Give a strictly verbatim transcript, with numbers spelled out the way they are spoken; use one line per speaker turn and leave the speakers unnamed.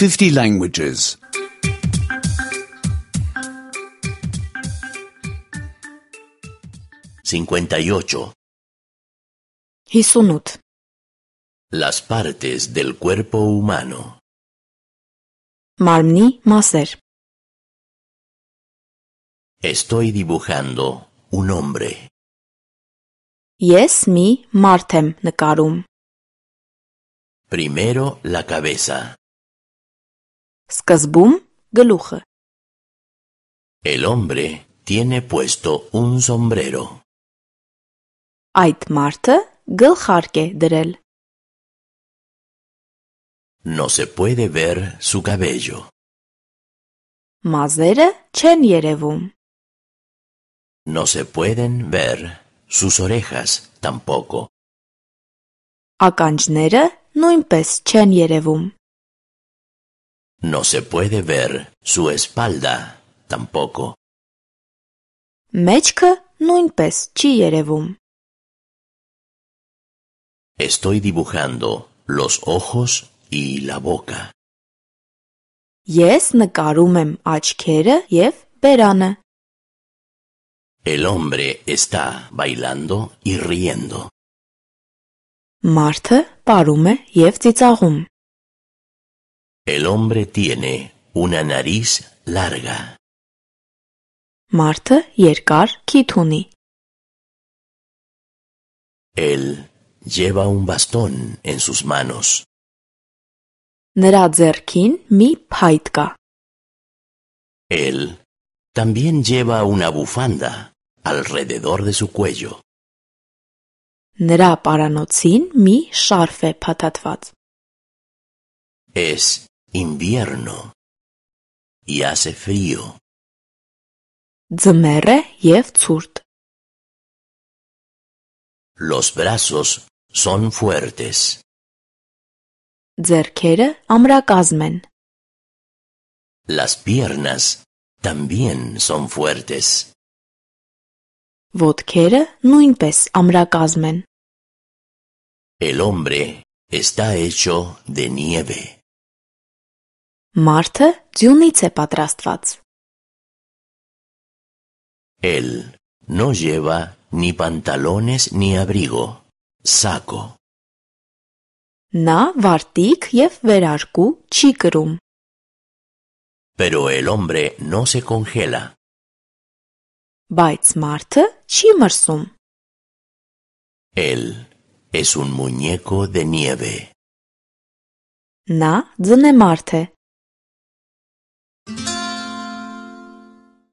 fifty languages.
cincuenta y ocho.
հիսունութ
Las partes del cuerpo humano.
Մարմնի մասեր
Estoy dibujando un hombre.
Ես մի մարդ եմ նկարում
Primero la cabeza.
Սկզբում գլուխը
El hombre tiene puesto un sombrero.
Այդ մարդը գլխարկ է դրել
No se puede ver su cabello.
Մազերը չեն երևում
No se pueden ver sus orejas tampoco.
Ականջները նույնպես չեն երևում
No se puede ver su espalda tampoco.
Մեջքը նույնպես չի երևում
Estoy dibujando los ojos y la boca.
Ես նկարում եմ աչքերը և բերանը
El hombre está bailando y riendo.
Մարդը պարում է և ծիծաղում
El hombre tiene una nariz larga.
Մարդը երկար քիթ ունի
Él lleva un bastón en sus manos.
Նրա ձեռքին մի փայտ կա
Él también lleva una bufanda alrededor de su cuello.
Նրա պարանոցին մի շարֆ է փաթաթված
Es invierno y hace frío.
Ձմեռ է և ցուրտ
Los brazos son fuertes.
Ձեռքերը ամրակազմ են
Las piernas también son fuertes.
Ոտքերը նույնպես ամրակազմ են
El hombre está hecho de nieve.
Մարդը ձյունից է պատրաստված
Él no lleva ni pantalones ni abrigo, saco.
Նա վարտիք և վերարկու չի կրում
Pero el hombre no se congela.
Բայց մարդը չի մրսում
Él es un muñeco de nieve.
Նա ձնեմարդ է